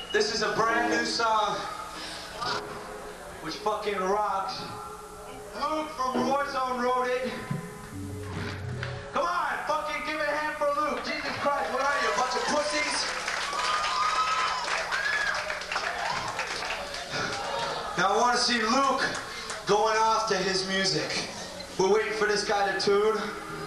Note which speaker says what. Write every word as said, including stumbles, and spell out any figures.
Speaker 1: This is a brand new song, which fucking rocks. Luke from Warzone wrote it. Come on, fucking give it a hand for Luke. Jesus Christ, what are you, a bunch of pussies? Now I want to see Luke going off to his music. We're waiting for this guy to tune.